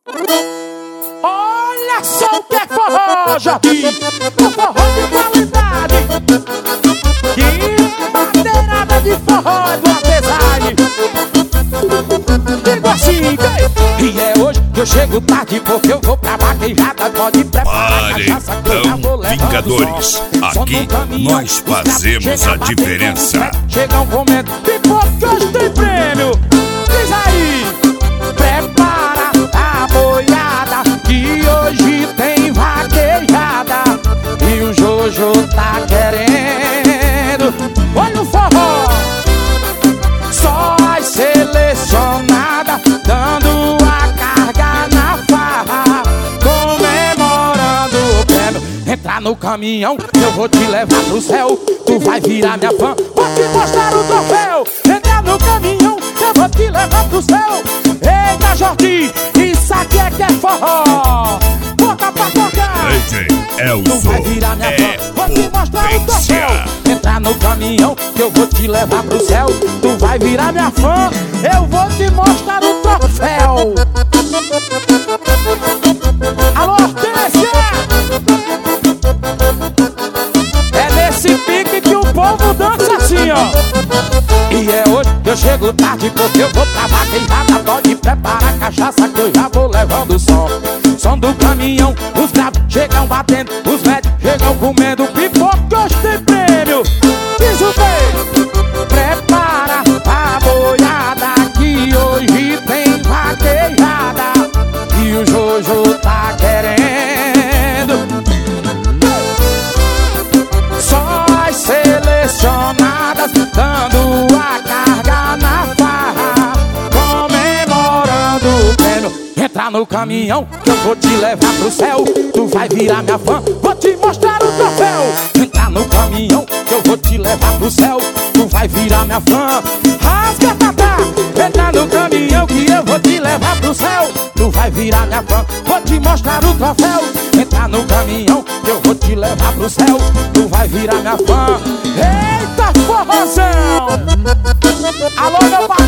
Olha só o que é forró, Joaquim. O forró de qualidade. Que madeirada de forró do Apesade. Digo assim, e é hoje que eu chego tarde, porque eu vou pra vaquejada. Pode preparar a cachaça que eu já vou levando. Vingadores, aqui nós fazemos a diferença. Chegam comendo pipoca que hoje tem prêmio. Diz aí, prepara a boiada, que hoje tem vaquejada. E o Jojo tá querendo. Olha o forró, só as selecionadas, dando a carga na farra, comemorando o prêmio. Entra no caminhão, eu vou te levar pro céu. Tu vai virar minha fã, vou te mostrar o troféu. Entra no caminhão, eu vou te levar pro céu. Eita, Jordi, isso aqui é que é forró. Bota pra tocar. Tu vai virar minha fã, vou te mostrar o troféu. Entra no caminhão, que eu vou te levar pro céu. Tu vai virar minha fã, eu vou te mostrar o troféu. Alô, Hortência! É nesse pique que o povo dança assim, ó. E é hoje que eu chego tarde, porque eu vou pra vaquejada. Pode preparar a cachaça que eu já vou levando o som. Som do caminhão, os bravos chegam batendo, os velhos chegam comendo pipoca que hoje tem prêmio. Diz o bem, prepara a boiada, que hoje tem vaquejada. E o Jojo tá querendo. Só as selecionadas, dando a carga na farra, comemorando o prêmio. Entra no caminhão, que eu vou te levar pro céu. Tu vai virar minha fã, vou te mostrar o troféu. Entra no caminhão, que eu vou te levar pro céu. Tu vai virar minha fã. Rasga, tatá. Entra no caminhão, que eu vou te levar pro céu. Tu vai virar minha fã, vou te mostrar o troféu. Entra no caminhão, que eu vou te levar pro céu. Tu vai virar minha fã. Eita, forrozão! Alô, meu